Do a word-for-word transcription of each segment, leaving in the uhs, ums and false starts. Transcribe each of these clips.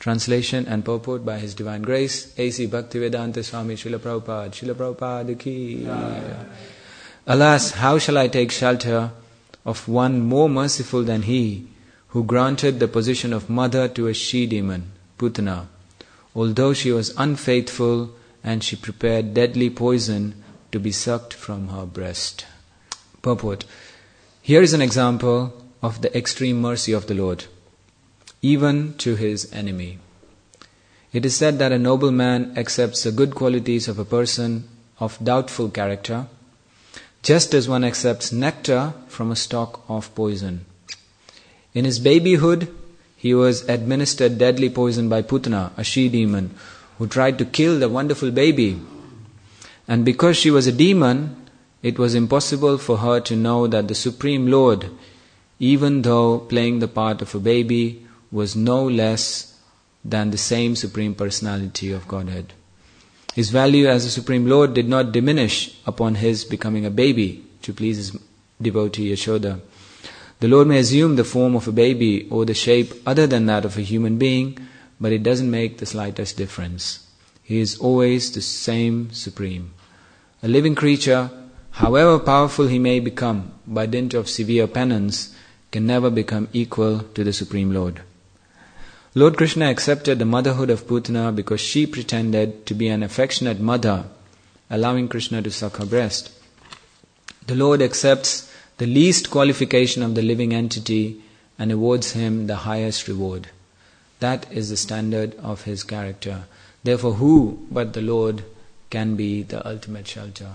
Translation and purport by His Divine Grace, A C Bhaktivedanta Swami Srila Prabhupada. Srila Prabhupada ki. Alas, how shall I take shelter of one more merciful than He, who granted the position of mother to a she-demon, Putana, although she was unfaithful and she prepared deadly poison to be sucked from her breast. Purport. Here is an example of the extreme mercy of the Lord, even to His enemy. It is said that a noble man accepts the good qualities of a person of doubtful character, just as one accepts nectar from a stalk of poison. In his babyhood, he was administered deadly poison by Putana, a she-demon, who tried to kill the wonderful baby. And because she was a demon, it was impossible for her to know that the Supreme Lord, even though playing the part of a baby, was no less than the same Supreme Personality of Godhead. His value as the Supreme Lord did not diminish upon his becoming a baby to please his devotee Yashoda. The Lord may assume the form of a baby or the shape other than that of a human being, but it doesn't make the slightest difference. He is always the same Supreme. A living creature, however powerful he may become by dint of severe penance, can never become equal to the Supreme Lord. Lord Krishna accepted the motherhood of Putana because she pretended to be an affectionate mother, allowing Krishna to suck her breast. The Lord accepts the least qualification of the living entity and awards him the highest reward. That is the standard of His character. Therefore, who but the Lord can be the ultimate shelter?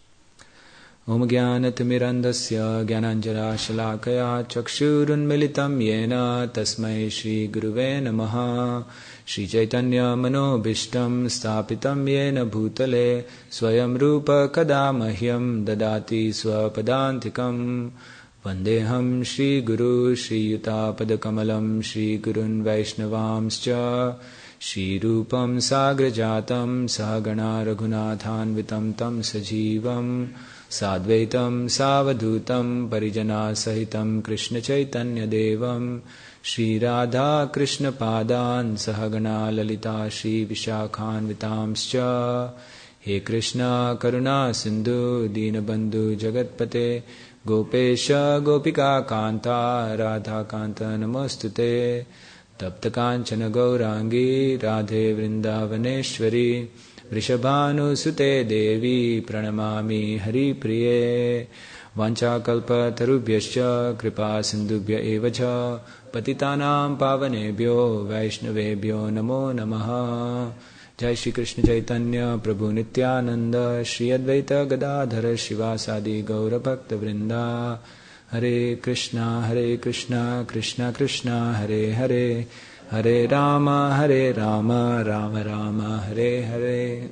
Om Jnanatimirandasya Jnananjana Shalakaya Chakshurunmilitam Yena Tasmai Shri Guruve Namaha Shri Chaitanya Manobishtam Stapitam Yena Bhutale Swayam Rupa Kadamahyam Dadati Swapadantikam Vandeham Shri Guru Shri Yuta Padakamalam Shri Gurun Vaishnavamscha Shri Rupam Sagrajatam Sahagana Raghunathanvitam Tam Sajivam Sadvaitam Savadutam Parijana Sahitam Krishna Chaitanya Devam Shri Radha Krishna Padan Sahagana Lalita Shri Vishakhan Vitamscha He Krishna Karuna Sindhu Dinabandhu Jagatpate Gopesha Gopika Kanta Radha Kanta Namostute Tapta Kanchana Gaurangi Radhe Vrindavaneshwari Vrishabhanu Sute Devi Pranamami Hari Priye Vancha Kalpa Tarubhyascha Kripa Sindhubhya Evacha Patitanam Pavanebhyo Vaishnavebhyo Namo Namaha Jai Shri Krishna Chaitanya Prabhu Nityananda Shri Advaita Gadadhara Shivasadi Gaura Bhakta Vrinda Hare Krishna Hare Krishna Krishna Krishna Hare Hare Hare Rama, Hare Rama, Rama Rama, Hare Hare.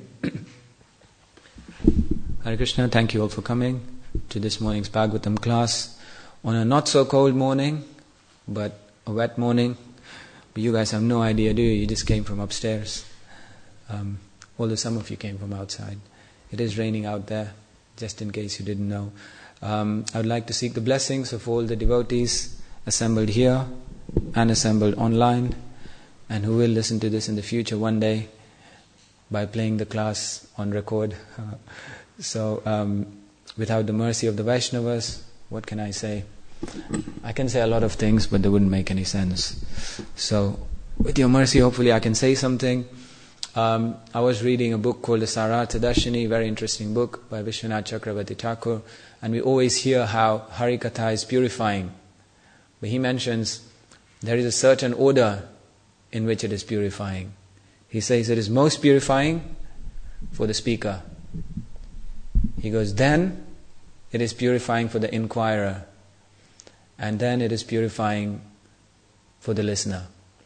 Hare Krishna, thank you all for coming to this morning's Bhagavatam class on a not so cold morning, but a wet morning. But you guys have no idea, do you? You just came from upstairs. Um, although some of you came from outside. It is raining out there, just in case you didn't know. Um, I would like to seek the blessings of all the devotees assembled here and assembled online, and who will listen to this in the future one day by playing the class on record. so, um, without the mercy of the Vaishnavas, what can I say? I can say a lot of things, but they wouldn't make any sense. So, with your mercy, hopefully I can say something. Um, I was reading a book called the Sarartha Darshini, very interesting book by Vishwanath Chakravarti Thakur, and we always hear how Harikatha is purifying. But he mentions there is a certain order in which it is purifying. He says it is most purifying for the speaker. He goes, then it is purifying for the inquirer. And then it is purifying for the listener.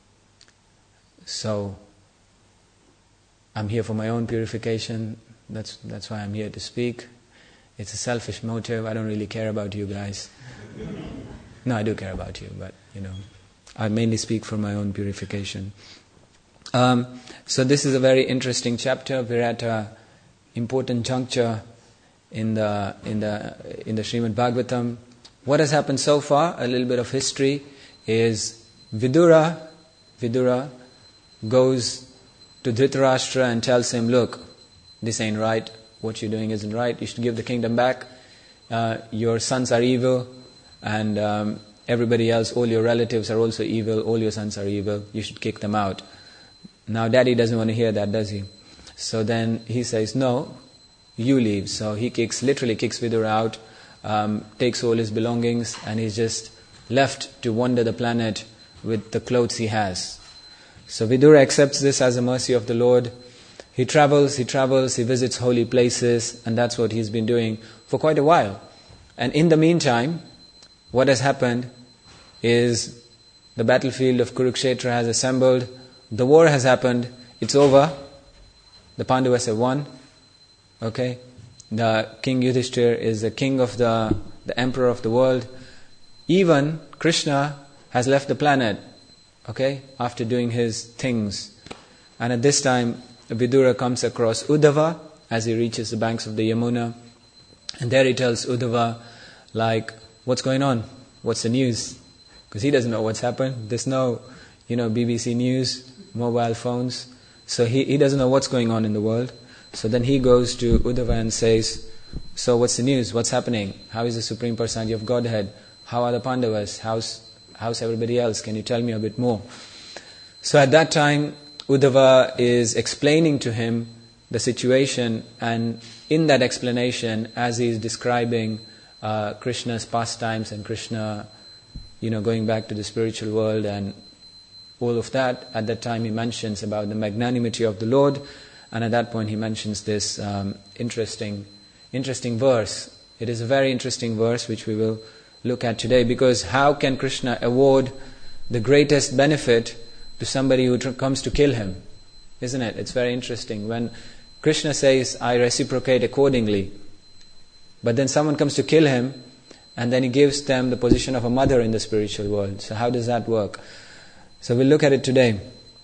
So, I'm here for my own purification. That's that's why I'm here to speak. It's a selfish motive. I don't really care about you guys. No, I do care about you, but, you know, I mainly speak for my own purification. Um, so this is a very interesting chapter. We're at an important juncture in the in the in the Srimad Bhagavatam. What has happened so far? A little bit of history is Vidura, Vidura, goes to Dhritarashtra and tells him, look, this ain't right, what you're doing isn't right, you should give the kingdom back, uh, your sons are evil, and um, everybody else, all your relatives are also evil, all your sons are evil, you should kick them out. Now daddy doesn't want to hear that, does he? So then he says, no, you leave. So he kicks, literally kicks Vidura out, um, takes all his belongings, and he's just left to wander the planet with the clothes he has. So Vidura accepts this as a mercy of the Lord. He travels, he travels, he visits holy places, and that's what he's been doing for quite a while. And in the meantime, what has happened is the battlefield of Kurukshetra has assembled, the war has happened, it's over, the Pandavas have won, okay? The King Yudhishthir is the king of the, the emperor of the world. Even Krishna has left the planet, okay, after doing his things. And at this time, Vidura comes across Uddhava as he reaches the banks of the Yamuna. And there he tells Uddhava, like, what's going on? What's the news? Because he doesn't know what's happened. There's no, you know, B B C News, mobile phones. So he, he doesn't know what's going on in the world. So then he goes to Uddhava and says, so what's the news? What's happening? How is the Supreme Personality of Godhead? How are the Pandavas? How's, how's everybody else? Can you tell me a bit more? So at that time, Uddhava is explaining to him the situation, and in that explanation, as he is describing uh, Krishna's pastimes and Krishna, you know, going back to the spiritual world and all of that, at that time he mentions about the magnanimity of the Lord, and at that point he mentions this um, interesting, interesting verse. It is a very interesting verse which we will look at today, because how can Krishna award the greatest benefit to somebody who tr- comes to kill him? Isn't it? It's very interesting. When Krishna says, I reciprocate accordingly, but then someone comes to kill him, and then he gives them the position of a mother in the spiritual world. So how does that work? So we'll look at it today.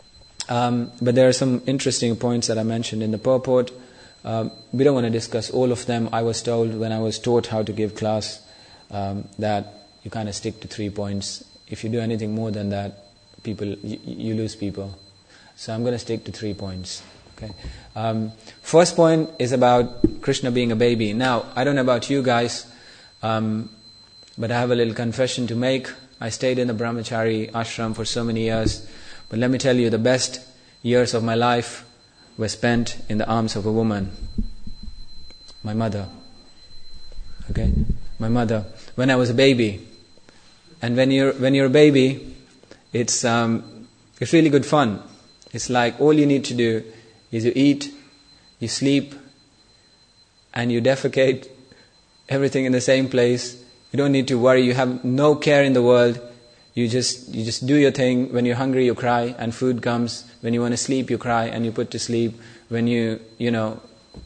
Um, but there are some interesting points that I mentioned in the purport. Um, we don't want to discuss all of them. I was told when I was taught how to give class um, that you kind of stick to three points. If you do anything more than that, people you, you lose people. So I'm going to stick to three points. Okay. Um, first point is about Krishna being a baby. Now, I don't know about you guys, um, but I have a little confession to make. I stayed in the Brahmachari ashram for so many years, but let me tell you, the best years of my life were spent in the arms of a woman. My mother. Okay? My mother. When I was a baby. And when you're when you're a baby, it's um, it's really good fun. It's like all you need to do is you eat, you sleep, and you defecate, everything in the same place. You don't need to worry. You have no care in the world. You just you just do your thing. When you're hungry, you cry, and food comes. When you want to sleep, you cry, and you put to sleep. When you you know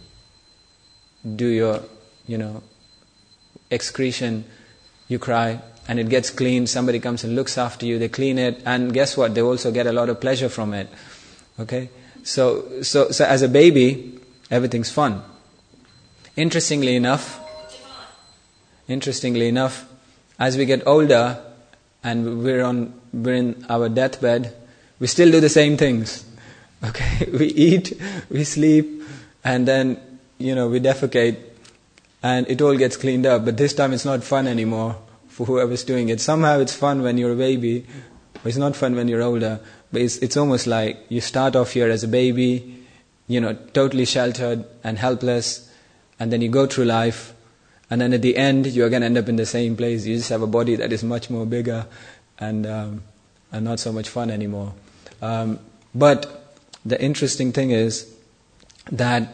do your you know excretion, you cry, and it gets cleaned. Somebody comes and looks after you. They clean it, and guess what? They also get a lot of pleasure from it. Okay, so so so as a baby, everything's fun. Interestingly enough. Interestingly enough, as we get older and we're on we're in our deathbed, we still do the same things. Okay, we eat, we sleep, and then you know we defecate, and it all gets cleaned up. But this time it's not fun anymore for whoever's doing it. Somehow it's fun when you're a baby, but it's not fun when you're older. But it's it's almost like you start off here as a baby, you know, totally sheltered and helpless, and then you go through life. And then at the end, you are going to end up in the same place. You just have a body that is much more bigger and um, and not so much fun anymore. Um, but the interesting thing is that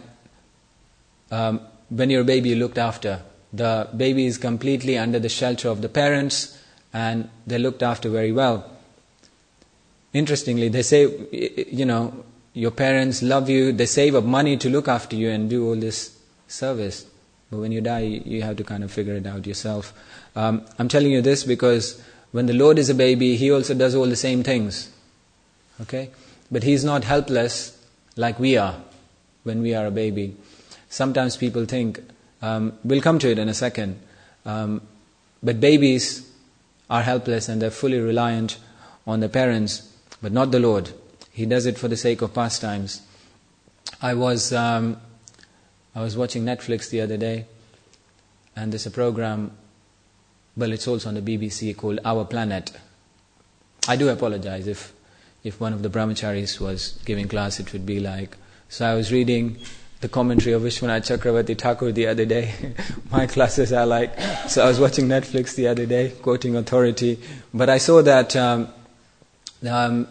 um, when you're a baby, you're looked after. The baby is completely under the shelter of the parents, and they're looked after very well. Interestingly, they say, you know, your parents love you. They save up money to look after you and do all this service. But when you die, you have to kind of figure it out yourself. Um, I'm telling you this because when the Lord is a baby, He also does all the same things. Okay? But He's not helpless like we are when we are a baby. Sometimes people think, um, we'll come to it in a second, um, but babies are helpless and they're fully reliant on their parents, but not the Lord. he does it for the sake of pastimes. I was um, I was watching Netflix the other day, and there's a program, well, it's also on the B B C, called Our Planet. I do apologize if if one of the brahmacharis was giving class, it would be like, so I was reading the commentary of Vishwanath Chakravarti Thakur the other day. My classes are like, so I was watching Netflix the other day, quoting authority, but I saw that um, um,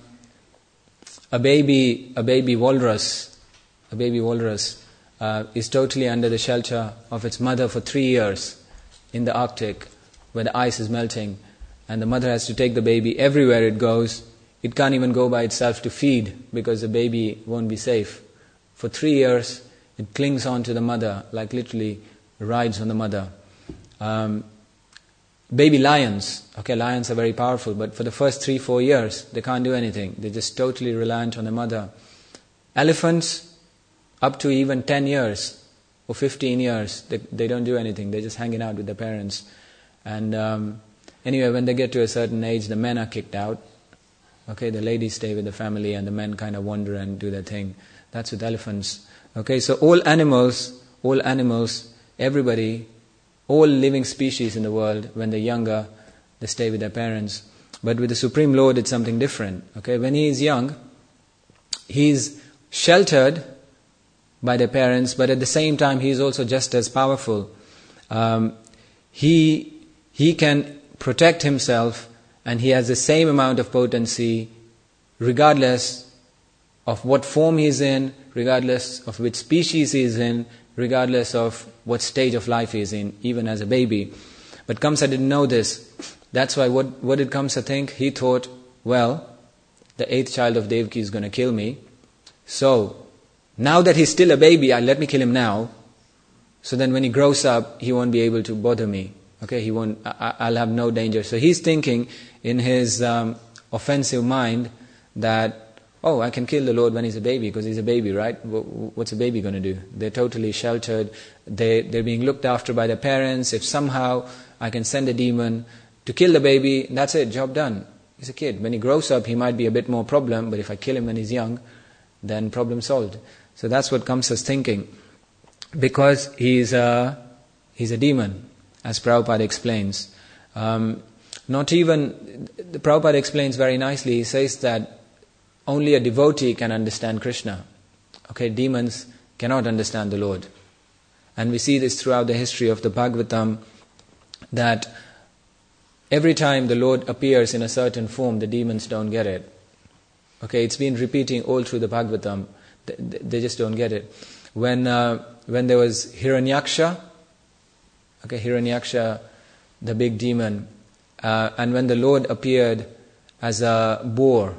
a baby, a baby walrus, a baby walrus uh, is totally under the shelter of its mother for three years in the Arctic, where the ice is melting, and the mother has to take the baby everywhere it goes. It can't even go by itself to feed because the baby won't be safe. For three years, it clings on to the mother, like literally rides on the mother. Um, baby lions, okay, lions are very powerful, but for the first three, four years, they can't do anything. They're just totally reliant on the mother. Elephants, up to even ten years or fifteen years, they, they don't do anything. They're just hanging out with their parents. And um, anyway, when they get to a certain age, the men are kicked out. Okay, the ladies stay with the family and the men kind of wander and do their thing. That's with elephants. Okay, so all animals, all animals, everybody, all living species in the world, when they're younger, they stay with their parents. But with the Supreme Lord, it's something different. Okay, when he is young, he's sheltered by their parents, but at the same time, he is also just as powerful. Um, he he can protect himself, and he has the same amount of potency, regardless of what form he's in, regardless of which species he's in, regardless of what stage of life he's in, even as a baby. But Kamsa didn't know this. That's why, what, what did Kamsa think? He thought, well, the eighth child of Devaki is going to kill me. So, now that he's still a baby, I'll let me kill him now. So then when he grows up, he won't be able to bother me. Okay, he won't, I, I'll have no danger. So he's thinking in his um, offensive mind that, oh, I can kill the Lord when he's a baby, because he's a baby, right? What's a baby going to do? They're totally sheltered. They, they're being looked after by their parents. If somehow I can send a demon to kill the baby, that's it, job done. He's a kid. When he grows up, he might be a bit more problem, but if I kill him when he's young, then problem solved. So that's what Kamsa's thinking. Because he's a, he's a demon, as Prabhupada explains. Um, not even, the Prabhupada explains very nicely, he says that only a devotee can understand Krishna. Okay, demons cannot understand the Lord. And we see this throughout the history of the Bhagavatam, that every time the Lord appears in a certain form, the demons don't get it. Okay, it's been repeating all through the Bhagavatam. They, they just don't get it. When uh, when there was Hiranyaksha, okay, Hiranyaksha, the big demon, uh, and when the Lord appeared as a boar,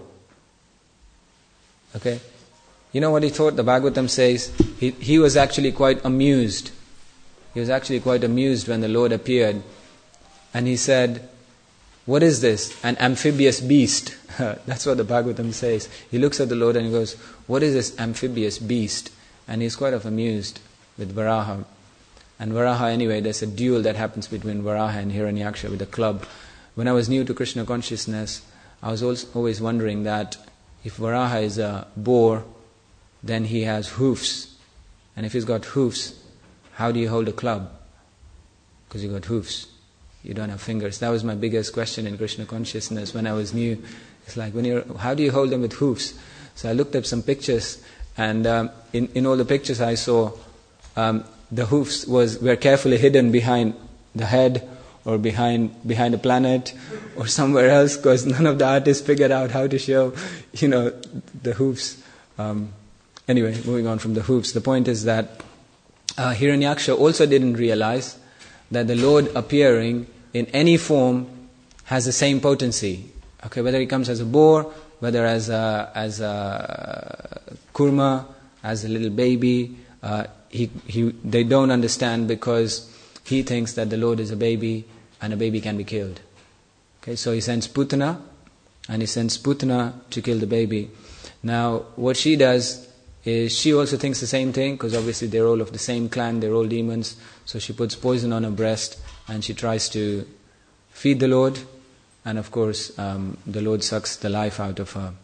okay, you know what he thought? The Bhagavatam says he, he was actually quite amused. He was actually quite amused when the Lord appeared. And he said, what is this? An amphibious beast. That's what the Bhagavatam says. He looks at the Lord and he goes, what is this amphibious beast? And he's quite of amused with Varaha. And Varaha, anyway, there's a duel that happens between Varaha and Hiranyaksha with a club. When I was new to Krishna consciousness, I was also always wondering that if Varaha is a boar, then he has hoofs. And if he's got hoofs, how do you hold a club? Because you got hoofs. You don't have fingers. That was my biggest question in Krishna consciousness when I was new. It's like, when you're, how do you hold them with hoofs? So I looked up some pictures, and um, in, in all the pictures I saw, um, the hoofs was were carefully hidden behind the head, or behind behind a planet, or somewhere else, because none of the artists figured out how to show, you know, the hoofs. Um, anyway, moving on from the hoofs, the point is that uh, Hiranyaksha also didn't realize that the Lord appearing in any form has the same potency. Okay, whether he comes as a boar, whether as a, as a kurma, as a little baby, uh, he, he, they don't understand, because he thinks that the Lord is a baby and a baby can be killed. Okay, so he sends Putana, and he sends Putana to kill the baby. Now, what she does is she also thinks the same thing, because obviously they're all of the same clan, they're all demons. So she puts poison on her breast and she tries to feed the Lord, and of course um, the Lord sucks the life out of her.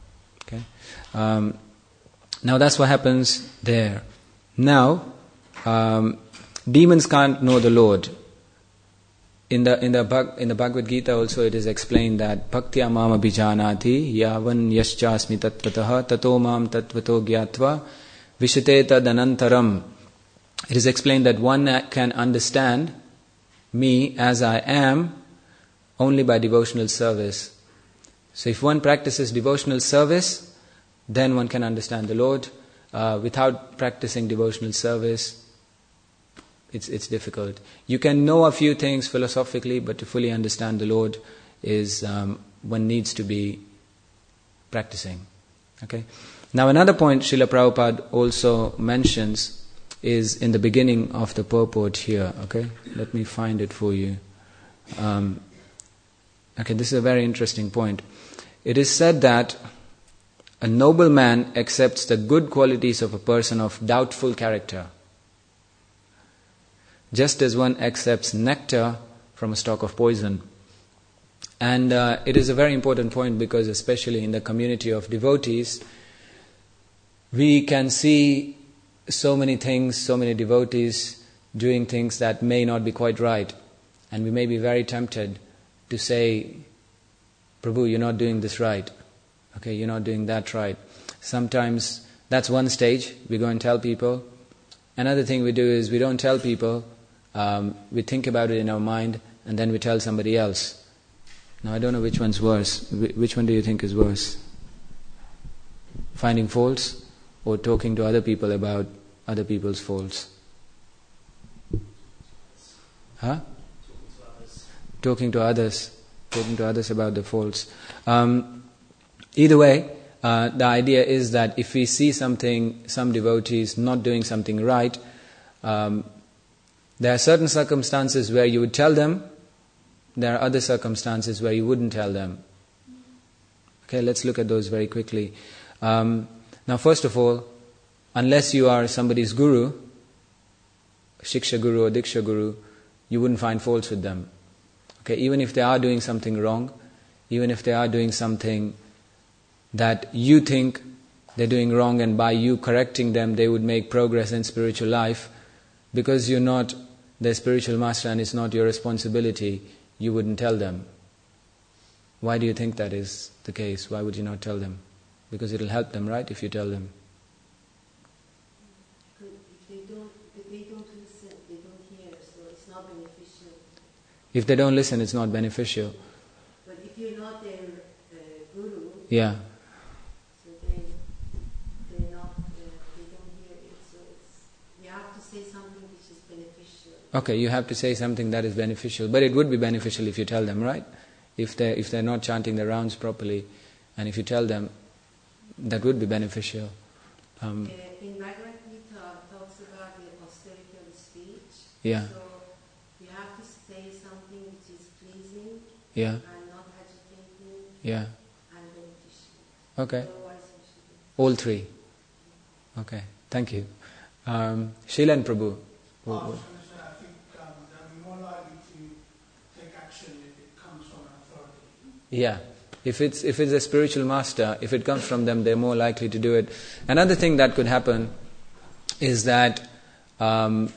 Okay. Um, now that's what happens there. Now, um, demons can't know the Lord. In the in the Bhag, in the Bhagavad Gita also it is explained that bhaktya mam abhijanati yavan yaschasmi tattvataha tato mam tattvato gyatva vishateta danantaram. It is explained that one can understand me as I am only by devotional service. So if one practices devotional service, then one can understand the Lord. Uh, without practicing devotional service, It's it's difficult. You can know a few things philosophically, but to fully understand the Lord is um, one needs to be practicing. Okay. Now another point Srila Prabhupada also mentions is in the beginning of the purport here. Okay, let me find it for you. Um, okay, this is a very interesting point. It is said that a noble man accepts the good qualities of a person of doubtful character, just as one accepts nectar from a stalk of poison. And uh, it is a very important point because especially in the community of devotees, we can see so many things, so many devotees doing things that may not be quite right. And we may be very tempted to say, Prabhu, you're not doing this right. Okay, you're not doing that right. Sometimes that's one stage, we go and tell people. Another thing we do is we don't tell people, Um, we think about it in our mind and then we tell somebody else. Now I don't know which one's worse. Wh- which one do you think is worse? Finding faults or talking to other people about other people's faults? Huh? Talking to others. Talking to others about the faults. Um, either way, uh, the idea is that if we see something, some devotees not doing something right, um, there are certain circumstances where you would tell them, there are other circumstances where you wouldn't tell them. Okay, let's look at those very quickly. Um, now first of all, unless you are somebody's guru, Shiksha Guru or Diksha Guru, you wouldn't find faults with them. Okay, even if they are doing something wrong, even if they are doing something that you think they're doing wrong and by you correcting them they would make progress in spiritual life, because you're not their spiritual master and it's not your responsibility, you wouldn't tell them. Why do you think that is the case? Why would you not tell them? Because it'll help them, right, if you tell them? If they don't, if they don't listen, they don't hear, so it's not beneficial. If they don't listen, it's not beneficial. But if you're not their uh, guru, Yeah. so they, they're not, uh, they don't hear it, so it's, you have to say something which is beneficial. Okay, you have to say something that is beneficial, but it would be beneficial if you tell them, right? If they if they're not chanting the rounds properly, and if you tell them, that would be beneficial. Um, uh, in Bhagavad Gita, it talks about the austerity of speech. Yeah. So you have to say something which is pleasing. Yeah. And not agitating. Yeah. And beneficial. Okay. Otherwise, you should. All three. Okay. Thank you. Um, Shailen Prabhu. I was going to say, I think um, they'll be more likely to take action if it comes from an authority. Yeah. If it's if it's a spiritual master, if it comes from them, they're more likely to do it. Another thing that could happen is that um,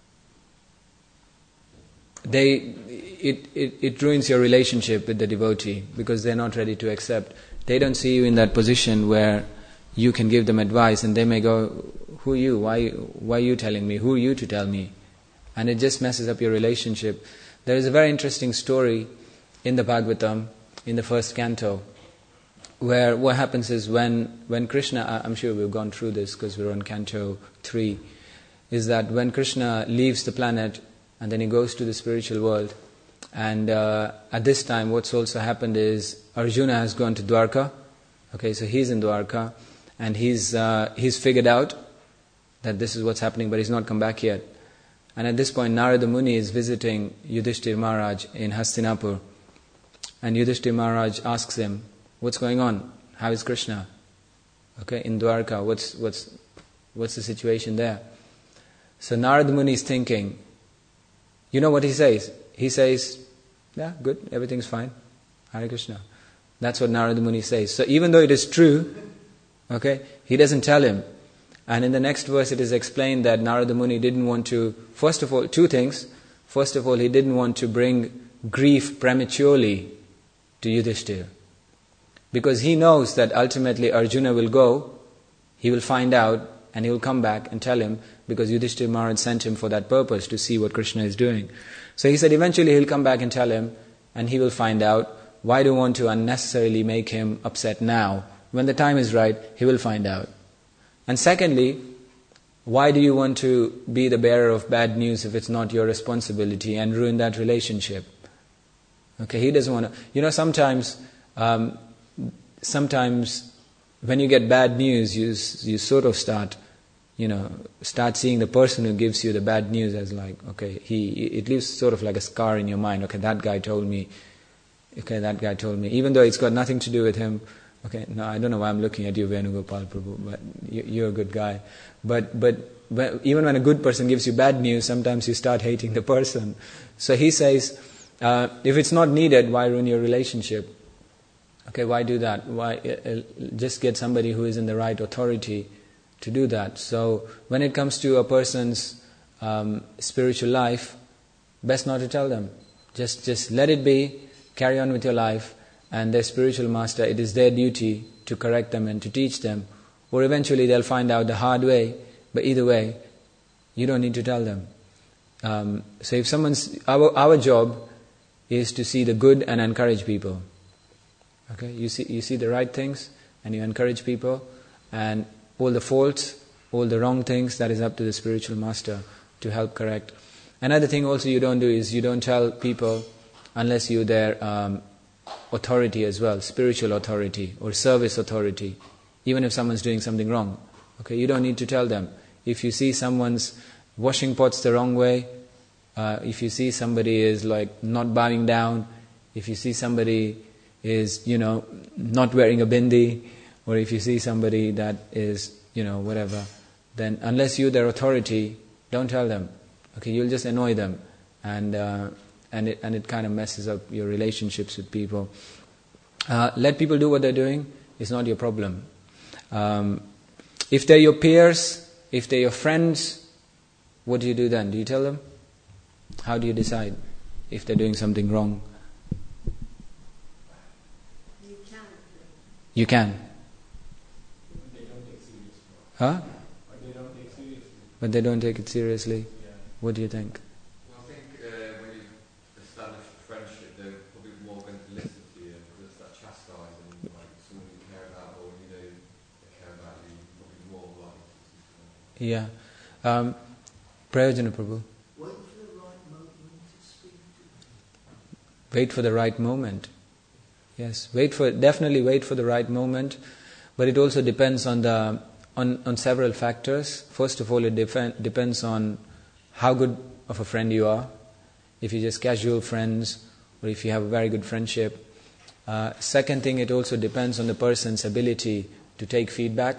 they it, it it ruins your relationship with the devotee because they're not ready to accept. They don't see you in that position where you can give them advice, and they may go, "Who are you? Why why are you telling me? Who are you to tell me?" And it just messes up your relationship. There is a very interesting story in the Bhagavatam, in the first canto, where what happens is when, when Krishna, I'm sure we've gone through this because we're on canto three, is that when Krishna leaves the planet and then he goes to the spiritual world, and uh, at this time what's also happened is Arjuna has gone to Dwarka. Okay, so he's in Dwarka and he's uh, he's figured out that this is what's happening, but he's not come back yet. And at this point Narada Muni is visiting Yudhishthira Maharaj in Hastinapur. And Yudhishthira Maharaj asks him, "What's going on? How is Krishna? Okay, in Dwarka, what's what's what's the situation there?" So Narada Muni is thinking, you know what he says? He says, "Yeah, good, everything's fine. Hare Krishna." That's what Narada Muni says. So even though it is true Okay? He doesn't tell him. And in the next verse it is explained that Narada Muni didn't want to, first of all, two things. First of all, he didn't want to bring grief prematurely to Yudhishthira. Because he knows that ultimately Arjuna will go, he will find out, and he will come back and tell him, because Yudhishthira Maharaj sent him for that purpose, to see what Krishna is doing. So he said eventually he'll come back and tell him, and he will find out. Why do you want to unnecessarily make him upset now? When the time is right, he will find out. And secondly, why do you want to be the bearer of bad news if it's not your responsibility and ruin that relationship? Okay, he doesn't want to. You know, sometimes, um, sometimes when you get bad news, you you sort of start, you know, start seeing the person who gives you the bad news as like, okay, he it leaves sort of like a scar in your mind. Okay, that guy told me. Okay, that guy told me. Even though it's got nothing to do with him. Okay, no, I don't know why I'm looking at you, Venugopal Prabhu, but you, you're a good guy. But but but even when a good person gives you bad news, sometimes you start hating the person. So he says, uh, if it's not needed, why ruin your relationship? Okay, why do that? Why uh, just get somebody who is in the right authority to do that? So when it comes to a person's um, spiritual life, best not to tell them. Just just let it be. Carry on with your life. And their spiritual master, it is their duty to correct them and to teach them. Or eventually they'll find out the hard way. But either way, you don't need to tell them. Um, so if someone's... Our, our job is to see the good and encourage people. Okay, you see, you see the right things and you encourage people. And all the faults, all the wrong things, that is up to the spiritual master to help correct. Another thing also you don't do is you don't tell people unless you're their... Um, authority as well, spiritual authority or service authority, even if someone's doing something wrong. Okay, you don't need to tell them. If you see someone's washing pots the wrong way, uh, if you see somebody is like not bowing down, if you see somebody is, you know, not wearing a bindi, or if you see somebody that is, you know, whatever, then unless you're their authority, don't tell them. Okay, you'll just annoy them. And uh, And it, and it kind of messes up your relationships with people. Uh, let people do what they're doing. It's not your problem. Um, if they're your peers, if they're your friends, what do you do then? Do you tell them? How do you decide if they're doing something wrong? You can. You can. But they don't take seriously. Huh? But they don't take seriously. But they don't take it seriously. Yeah. What do you think? Yeah. Um, Prayojana Prabhu. Wait for the right moment to speak to them. Wait for the right moment. Yes, wait for definitely wait for the right moment, but it also depends on the on, on several factors. First of all, it def- depends on how good of a friend you are. If you're just casual friends, or if you have a very good friendship. Uh, second thing, it also depends on the person's ability to take feedback.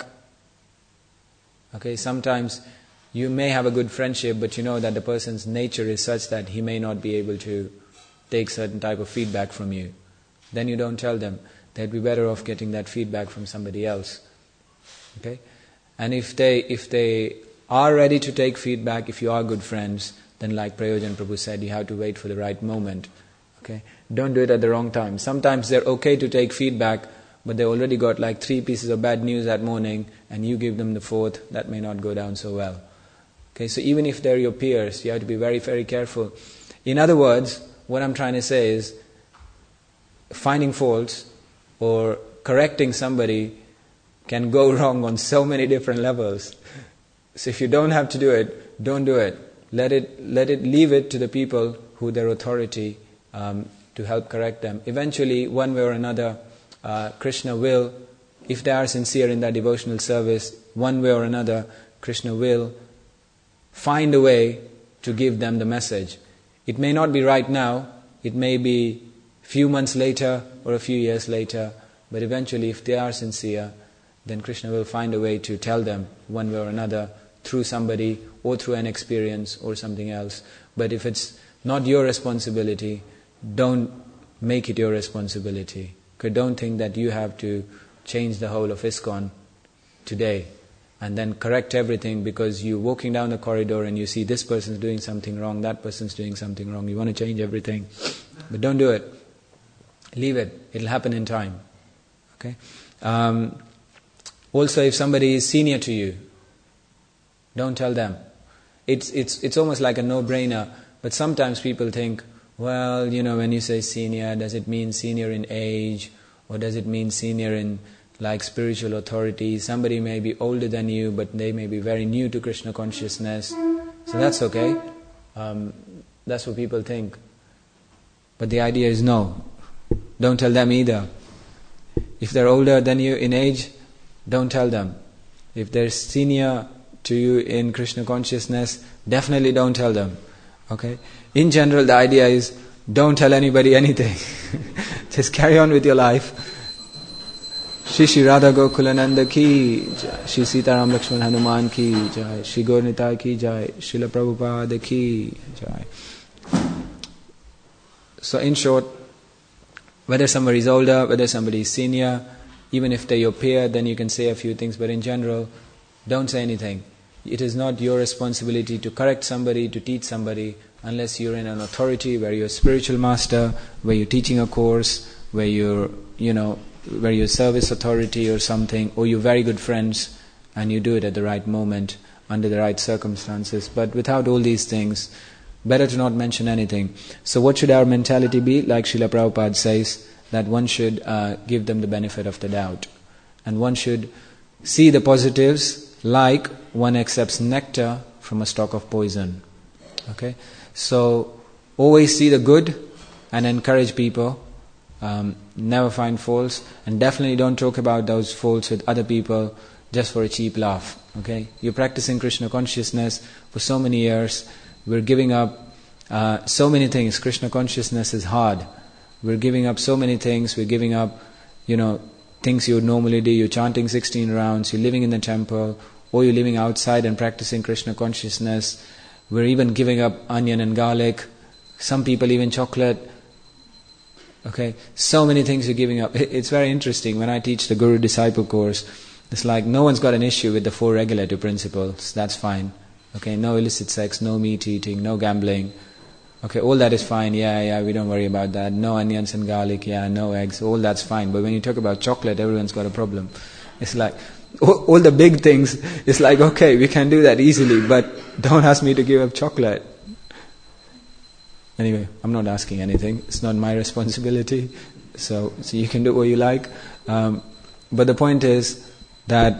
Okay, sometimes you may have a good friendship, but you know that the person's nature is such that he may not be able to take certain type of feedback from you. Then you don't tell them. They'd be better off getting that feedback from somebody else. Okay, and if they if they are ready to take feedback, if you are good friends, then like Prayojan Prabhu said, you have to wait for the right moment. Okay, don't do it at the wrong time. Sometimes they're okay to take feedback, but they already got like three pieces of bad news that morning, and you give them the fourth, that may not go down so well. Okay, so even if they're your peers, you have to be very, very careful. In other words, what I'm trying to say is, finding faults or correcting somebody can go wrong on so many different levels. So if you don't have to do it, don't do it. Let it, let it, leave it to the people who their authority um, to help correct them. Eventually, one way or another, uh, Krishna will, if they are sincere in their devotional service, one way or another, Krishna will find a way to give them the message. It may not be right now, it may be a few months later or a few years later, but eventually if they are sincere, then Krishna will find a way to tell them one way or another through somebody or through an experience or something else. But if it's not your responsibility, don't make it your responsibility. Okay, don't think that you have to change the whole of ISKCON. today, and then correct everything because you're walking down the corridor and you see this person's doing something wrong, that person's doing something wrong. You want to change everything, but don't do it. Leave it. It'll happen in time. Okay. Um, also, if somebody is senior to you, don't tell them. It's it's it's almost like a no-brainer. But sometimes people think, well, you know, when you say senior, does it mean senior in age, or does it mean senior in like spiritual authority? Somebody may be older than you, but they may be very new to Krishna consciousness. So that's okay. Um, that's what people think. But the idea is no. Don't tell them either. If they're older than you in age, don't tell them. If they're senior to you in Krishna consciousness, definitely don't tell them. Okay? In general, the idea is don't tell anybody anything. Just carry on with your life. Shri Shri Radha Gokulananda ki jai, Shri Sitaram Lakshman Hanuman ki jai, Shri Gaur Nitai ki jai, Srila Prabhupada ki jai. So in short, whether somebody is older, whether somebody is senior, even if they're your peer, then you can say a few things, but in general, don't say anything. It is not your responsibility to correct somebody, to teach somebody, unless you're in an authority where you're a spiritual master, where you're teaching a course, where you're, you know, where you're service authority or something, or you're very good friends, and you do it at the right moment, under the right circumstances. But without all these things, better to not mention anything. So what should our mentality be? Like Srila Prabhupada says, that one should uh, give them the benefit of the doubt. And one should see the positives like one accepts nectar from a stalk of poison. Okay? So always see the good and encourage people. Um, never find faults, and definitely don't talk about those faults with other people just for a cheap laugh. Okay? You're practicing Krishna consciousness for so many years. We're giving up uh, so many things. Krishna consciousness is hard. We're giving up so many things. We're giving up, you know, things you would normally do. You're chanting sixteen rounds. You're living in the temple, or you're living outside and practicing Krishna consciousness. We're even giving up onion and garlic. Some people even chocolate. Okay, so many things you're giving up. It's very interesting. When I teach the Guru Disciple course, it's like no one's got an issue with the four regulative principles. That's fine. Okay, no illicit sex, no meat eating, no gambling. Okay, all that is fine. Yeah, yeah, we don't worry about that. No onions and garlic. Yeah, no eggs. All that's fine. But when you talk about chocolate, everyone's got a problem. It's like all, all the big things. It's like, okay, we can do that easily, but don't ask me to give up chocolate. Anyway, I'm not asking anything. It's not my responsibility. So, so you can do what you like. Um, but the point is that,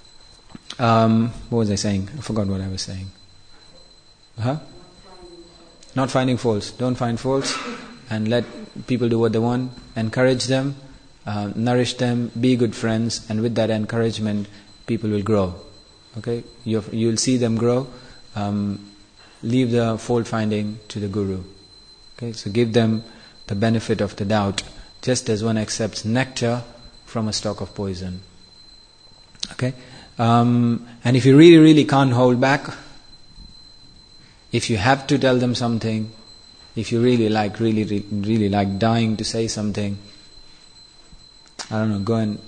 um, what was I saying? I forgot what I was saying. Huh? Not finding faults. Don't find faults, and let people do what they want. Encourage them, uh, nourish them, be good friends, and with that encouragement, people will grow. Okay? You're, you'll see them grow. Um, leave the fault finding to the Guru. Okay, so give them the benefit of the doubt, just as one accepts nectar from a stalk of poison. Okay, um, and if you really, really can't hold back, if you have to tell them something, if you really like, really, really, really like dying to say something, I don't know, go and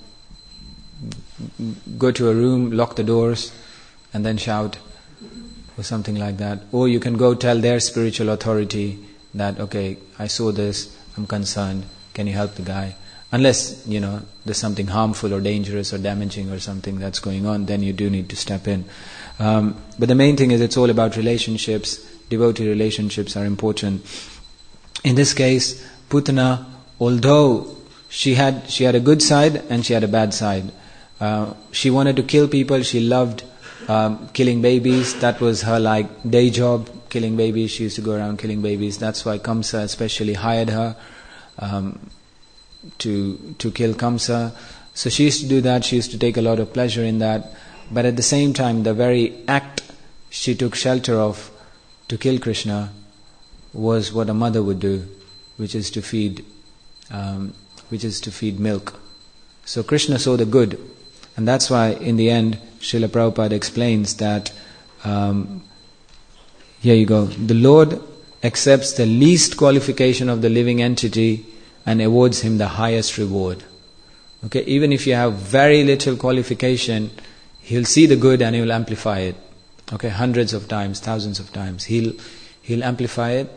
go to a room, lock the doors, and then shout, or something like that. Or you can go tell their spiritual authority that, okay, I saw this, I'm concerned, can you help the guy? Unless, you know, there's something harmful or dangerous or damaging or something that's going on, then you do need to step in. Um, but the main thing is it's all about relationships. Devotee relationships are important. In this case, Putana, although she had she had a good side and she had a bad side. Uh, she wanted to kill people, she loved um, killing babies, that was her like day job. Killing babies, she used to go around killing babies. That's why Kamsa especially hired her um, to to kill Kamsa. So she used to do that. She used to take a lot of pleasure in that. But at the same time, the very act she took shelter of to kill Krishna was what a mother would do, which is to feed, um, which is to feed milk. So Krishna saw the good, and that's why in the end, Srila Prabhupada explains that. Um, Here you go. The Lord accepts the least qualification of the living entity and awards him the highest reward. Okay, even if you have very little qualification, he'll see the good and he'll amplify it. Okay, hundreds of times, thousands of times. He'll he'll amplify it.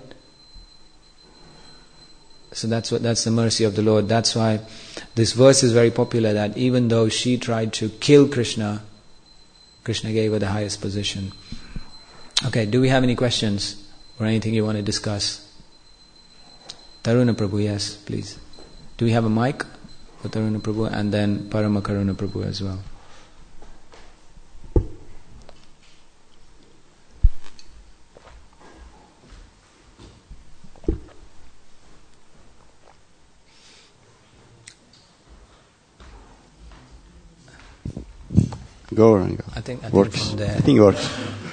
So that's what that's the mercy of the Lord. That's why this verse is very popular, that even though she tried to kill Krishna, Krishna gave her the highest position. Okay, do we have any questions or anything you want to discuss? Taruna Prabhu, yes, please. Do we have a mic for Taruna Prabhu, and then Parama Karuna Prabhu as well? Go on, go. I think, I think works. from there. I think it works.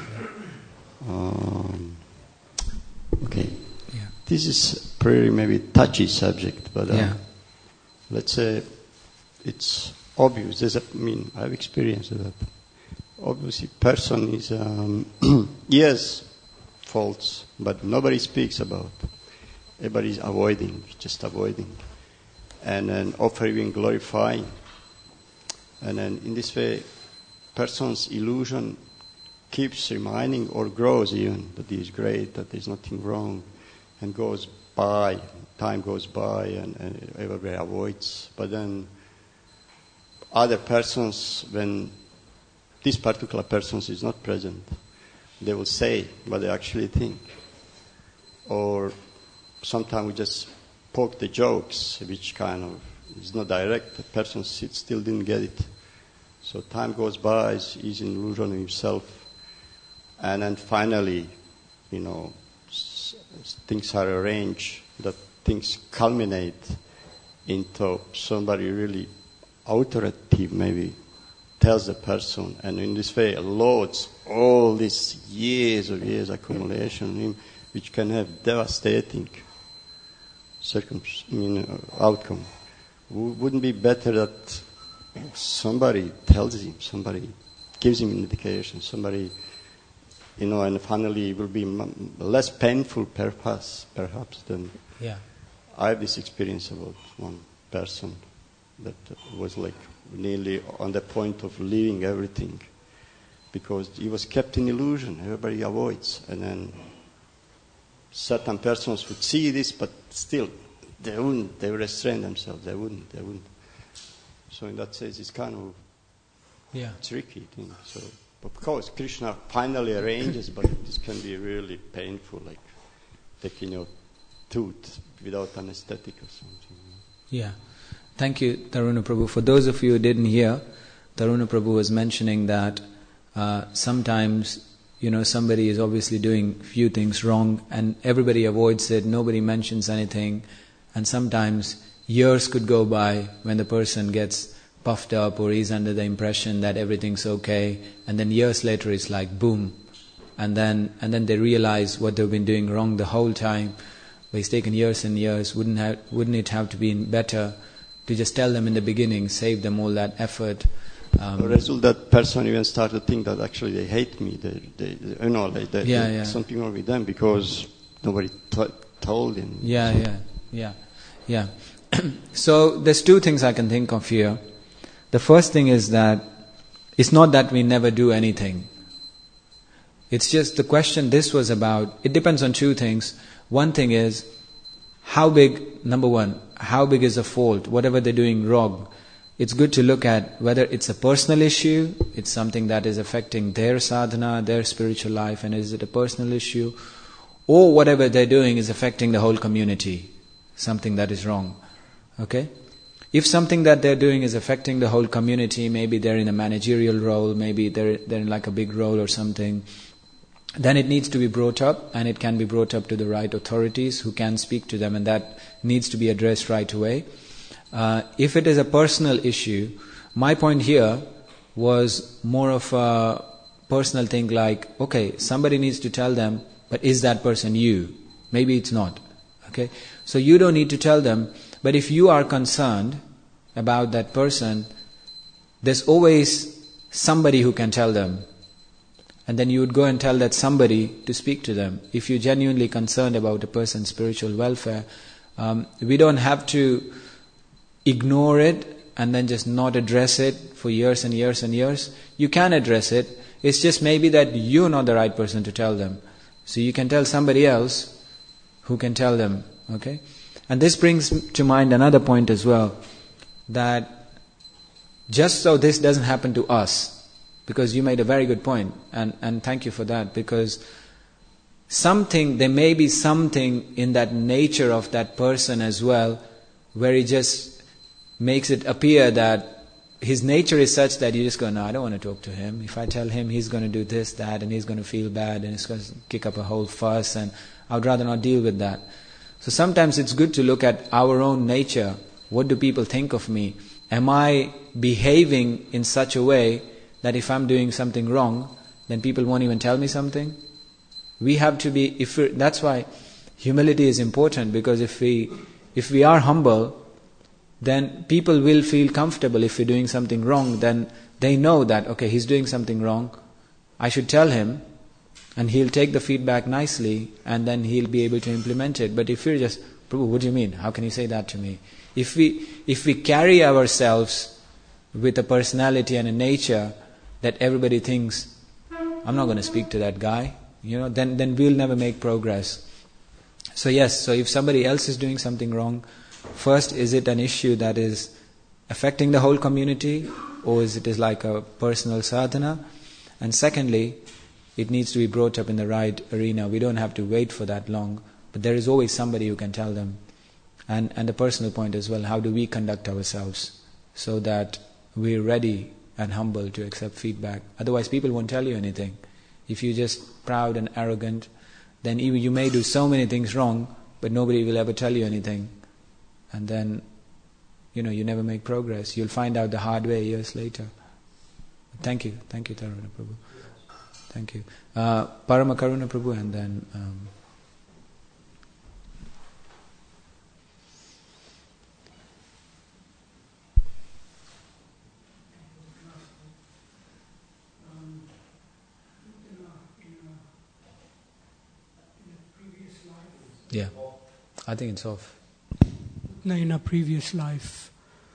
Um, okay. Yeah. This is pretty maybe touchy subject, but uh, Yeah. let's say it's obvious. There's a, I mean, I've experienced that. Obviously, person is um, yes, faults, but nobody speaks about. Everybody's avoiding, just avoiding, and then offering, glorifying, and then in this way, person's illusion keeps reminding or grows even that he is great, that there's nothing wrong, and goes by, time goes by, and, and everybody avoids. But then other persons, when this particular person is not present, they will say what they actually think. Or sometimes we just poke the jokes, which kind of is not direct. The person still didn't get it. So time goes by, he's in illusion of himself. And then finally, you know, s- things are arranged, that things culminate into somebody really authoritative maybe tells the person, and in this way loads all these years of years accumulation on him, which can have devastating circum- I mean, outcome. W- wouldn't be better that somebody tells him, somebody gives him indication, somebody, you know, and finally it will be m- less painful perhaps, perhaps than... Yeah. I have this experience about one person that was like nearly on the point of leaving everything because he was kept in illusion. Everybody avoids. And then certain persons would see this, but still they wouldn't, they would restrain themselves. They wouldn't, they wouldn't. So in that sense, it's kind of Yeah. tricky thing. So, of course, Krishna finally arranges, but this can be really painful, like taking your tooth without anesthetic or something. Yeah. Thank you, Taruna Prabhu. For those of you who didn't hear, Taruna Prabhu was mentioning that uh, sometimes, you know, somebody is obviously doing few things wrong and everybody avoids it, nobody mentions anything, and sometimes years could go by when the person gets puffed up or he's under the impression that everything's okay, and then years later it's like boom, and then and then they realize what they've been doing wrong the whole time. But it's taken years and years. Wouldn't have, wouldn't it have to be better to just tell them in the beginning, save them all that effort? Um, The result, that person even started to think that actually they hate me. They, they, they you know, like they, Yeah, they- yeah. something wrong with them because nobody t- told him. Yeah, yeah, yeah, yeah. So there's two things I can think of here. The first thing is that it's not that we never do anything. It's just the question this was about, it depends on two things. One thing is, how big, number one, how big is the fault, whatever they're doing wrong. It's good to look at whether it's a personal issue, it's something that is affecting their sadhana, their spiritual life, and is it a personal issue, or whatever they're doing is affecting the whole community, something that is wrong. Okay? If something that they're doing is affecting the whole community, maybe they're in a managerial role, maybe they're, they're in like a big role or something, then it needs to be brought up, and it can be brought up to the right authorities who can speak to them, and that needs to be addressed right away. Uh, if it is a personal issue, my point here was more of a personal thing like, okay, somebody needs to tell them, but is that person you? Maybe it's not. Okay? So you don't need to tell them, but if you are concerned about that person, there's always somebody who can tell them. And then you would go and tell that somebody to speak to them. If you're genuinely concerned about a person's spiritual welfare, um, we don't have to ignore it and then just not address it for years and years and years. You can address it. It's just maybe that you're not the right person to tell them. So you can tell somebody else who can tell them. Okay? And this brings to mind another point as well, that just so this doesn't happen to us, because you made a very good point, and, and thank you for that, because something, there may be something in that nature of that person as well, where he just makes it appear that his nature is such that you just go, no, I don't want to talk to him. If I tell him, he's going to do this, that, and he's going to feel bad, and he's going to kick up a whole fuss, and I would rather not deal with that. So sometimes it's good to look at our own nature. What do people think of me? Am I behaving in such a way that if I'm doing something wrong, then people won't even tell me something? We have to be, if we, that's why humility is important, because if we if we are humble, then people will feel comfortable. If we're doing something wrong, then they know that, okay, he's doing something wrong, I should tell him, and he'll take the feedback nicely, and then he'll be able to implement it. But if we're just, Prabhu, what do you mean? How can you say that to me? If we if we carry ourselves with a personality and a nature that everybody thinks, I'm not going to speak to that guy, you know, then, then we'll never make progress. So yes, so if somebody else is doing something wrong, first, is it an issue that is affecting the whole community, or is it is like a personal sadhana? And secondly, it needs to be brought up in the right arena. We don't have to wait for that long, but there is always somebody who can tell them. And and the personal point as well, how do we conduct ourselves so that we're ready and humble to accept feedback? Otherwise people won't tell you anything. If you're just proud and arrogant, then even you may do so many things wrong, but nobody will ever tell you anything. And then, you know, you never make progress. You'll find out the hard way years later. Thank you. Thank you, Taruna Prabhu. Thank you. Uh, Parama Karuna Prabhu, and then... Um, Yeah, I think it's off. Now, in a previous life,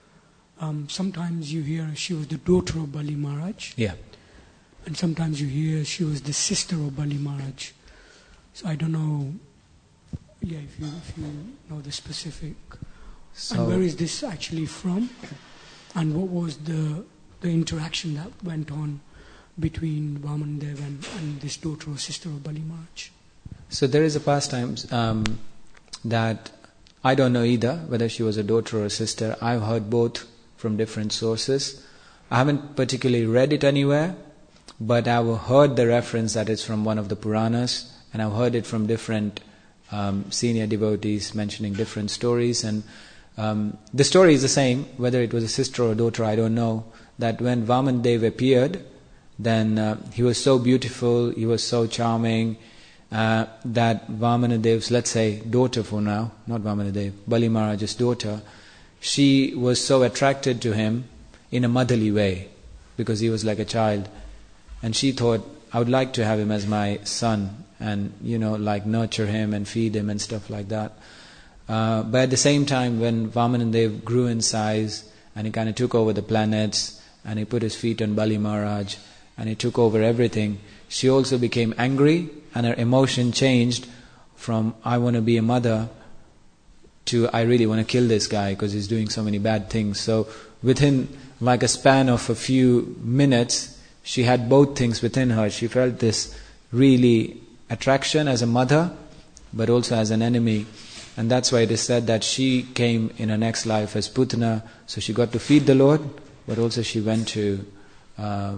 um, sometimes you hear she was the daughter of Bali Maharaj. Yeah. And sometimes you hear she was the sister of Bali Maharaj. So I don't know, yeah, if you if you know the specific. So and where is this actually from? And what was the the interaction that went on between Vaman Dev and, and this daughter or sister of Bali Maharaj? So there is a pastime um, that I don't know either, whether she was a daughter or a sister. I've heard both from different sources. I haven't particularly read it anywhere, but I've heard the reference that it's from one of the Puranas, and I've heard it from different um, senior devotees mentioning different stories. And um, the story is the same, whether it was a sister or a daughter, I don't know, that when Vaman Dev appeared, then uh, he was so beautiful, he was so charming, Uh, that Vamanadev's, let's say, daughter for now, not Vamanadev, Bali Maharaj's daughter, she was so attracted to him in a motherly way, because he was like a child. And she thought, I would like to have him as my son, and, you know, like nurture him and feed him and stuff like that. Uh, but at the same time, when Vamanadev grew in size, and he kind of took over the planets, and he put his feet on Bali Maharaj, and he took over everything, she also became angry, and her emotion changed from I want to be a mother to I really want to kill this guy because he's doing so many bad things. So within like a span of a few minutes, she had both things within her. She felt this really attraction as a mother, but also as an enemy. And that's why it is said that she came in her next life as Putana, so she got to feed the Lord, but also she went to uh,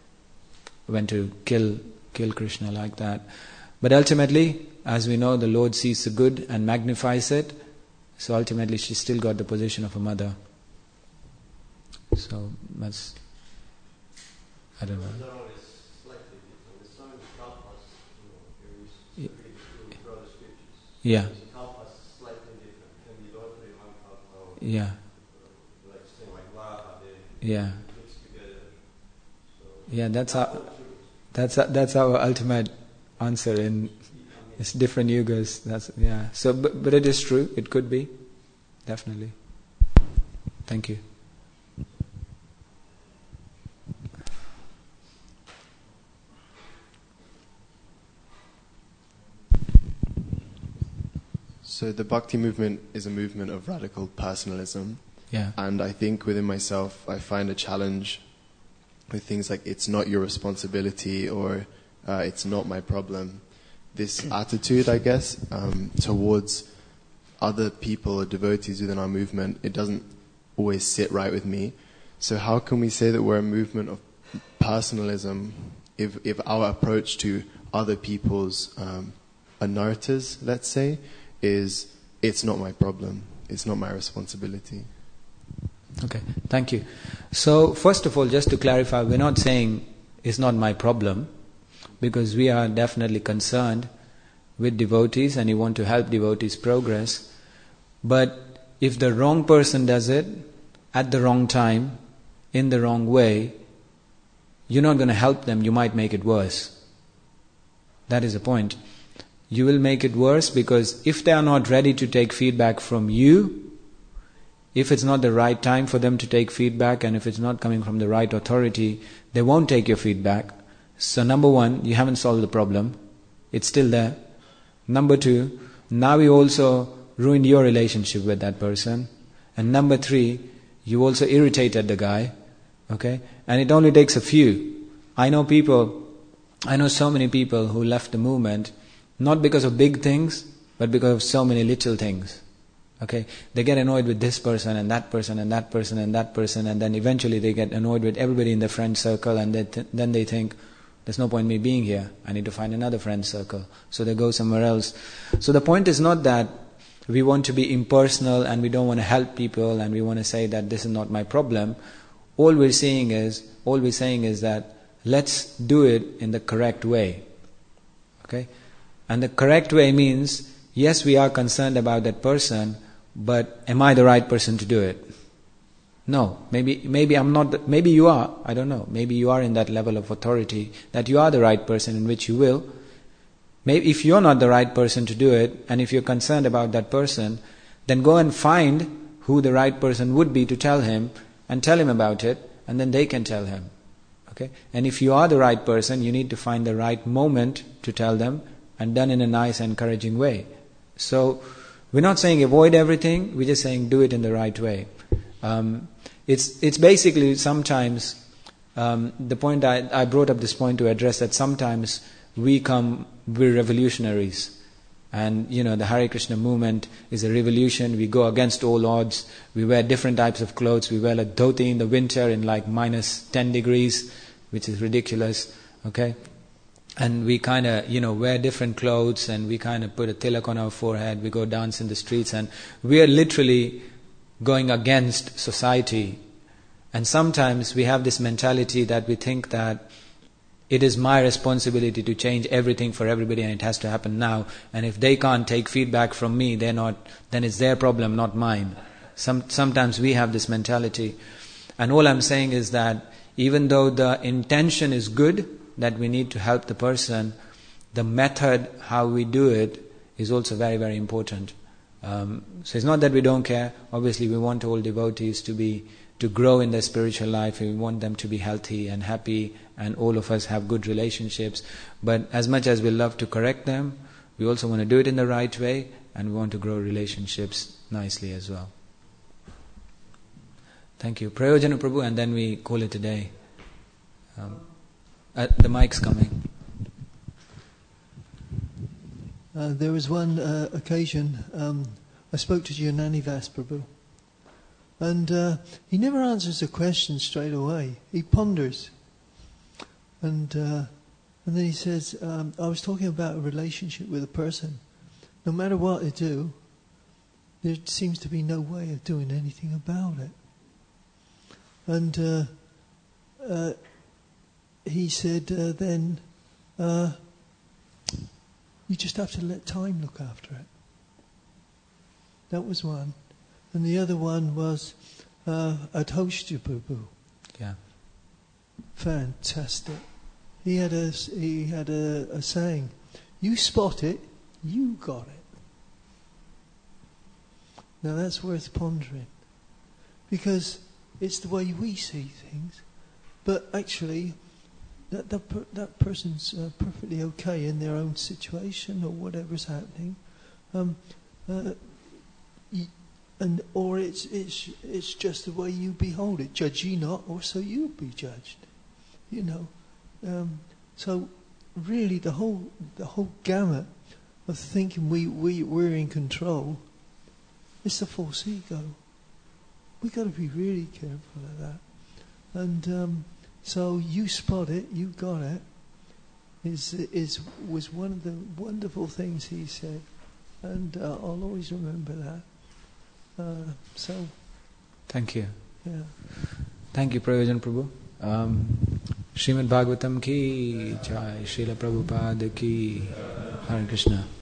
went to kill kill Krishna like that. But ultimately, as we know, the Lord sees the good and magnifies it. So ultimately, she still got the position of a mother. So that's, I don't know. Yeah. Yeah. Yeah. Yeah, that's our, that's that's our ultimate answer in it's different yugas. That's yeah. So, but, but it is true. It could be, definitely. Thank you. So the Bhakti movement is a movement of radical personalism. Yeah. And I think within myself, I find a challenge with things like it's not your responsibility or uh, it's not my problem. This attitude, I guess, um, towards other people or devotees within our movement, it doesn't always sit right with me. So how can we say that we're a movement of personalism if, if our approach to other people's um, anarthas, let's say, is it's not my problem, it's not my responsibility? Okay, thank you. So first of all, just to clarify, we're not saying it's not my problem, because we are definitely concerned with devotees and we want to help devotees progress. But if the wrong person does it at the wrong time, in the wrong way, you're not going to help them, you might make it worse. That is the point. You will make it worse because if they are not ready to take feedback from you, if it's not the right time for them to take feedback and if it's not coming from the right authority, they won't take your feedback. So number one, you haven't solved the problem. It's still there. Number two, now you also ruined your relationship with that person. And number three, you also irritated the guy. Okay? And it only takes a few. I know people, I know so many people who left the movement not because of big things, but because of so many little things. Okay, they get annoyed with this person and that person and that person and that person, and then eventually they get annoyed with everybody in the friend circle, and they th- then they think, there's no point in me being here, I need to find another friend circle. So they go somewhere else. So the point is not that we want to be impersonal and we don't want to help people and we want to say that this is not my problem. All we're saying is, all we're saying is that let's do it in the correct way. Okay? And the correct way means, yes, we are concerned about that person, but am I the right person to do it? No. Maybe maybe I'm not. The, maybe you are. I don't know. Maybe you are in that level of authority that you are the right person in which you will. Maybe if you're not the right person to do it, and if you're concerned about that person, then go and find who the right person would be to tell him, and tell him about it, and then they can tell him. Okay? And if you are the right person, you need to find the right moment to tell them, and done in a nice, encouraging way. So, we're not saying avoid everything, we're just saying do it in the right way. Um, it's it's basically sometimes, um, the point I, I brought up this point to address that sometimes we come, we're revolutionaries. And, you know, the Hare Krishna movement is a revolution, we go against all odds, we wear different types of clothes, we wear a dhoti in the winter in like minus ten degrees, which is ridiculous, okay? And we kind of, you know, wear different clothes and we kind of put a tilak on our forehead, we go dance in the streets, and we are literally going against society. And sometimes we have this mentality that we think that it is my responsibility to change everything for everybody and it has to happen now. And if they can't take feedback from me, they're not, then it's their problem, not mine. Some, sometimes we have this mentality. And all I'm saying is that even though the intention is good, that we need to help the person, the method, how we do it, is also very, very important. Um, so it's not that we don't care. Obviously, we want all devotees to be, to grow in their spiritual life. We want them to be healthy and happy, and all of us have good relationships. But as much as we love to correct them, we also want to do it in the right way, and we want to grow relationships nicely as well. Thank you. Prayojana Prabhu, and then we call it a day. Um, Uh, the mic's coming. Uh, there was one uh, occasion um, I spoke to Jananivas Prabhu, and uh, he never answers a question straight away. He ponders, and uh, and then he says, um, "I was talking about a relationship with a person. No matter what I do, there seems to be no way of doing anything about it." And uh, uh, he said, uh, then, uh, you just have to let time look after it. That was one. And the other one was uh, Adhoshya Prabhu. Yeah. Fantastic. He had a, he had a, a saying, you spot it, you got it. Now that's worth pondering. Because it's the way we see things. But actually, That that, per, that person's uh, perfectly okay in their own situation or whatever's happening. Um, uh, y- and or it's it's it's just the way you behold it. Judge ye not, or so you be judged. You know, um, so really the whole the whole gamut of thinking we we we're in control is the false ego. We got to be really careful of that. And um, so you spot it, you got it. Is is was one of the wonderful things he said, and uh, I'll always remember that. Uh, so, Thank you. yeah. Thank you, Prayojan Prabhu. Um, Srimad Bhagavatam ki jai, Srila Prabhupada ki. Hare Krishna.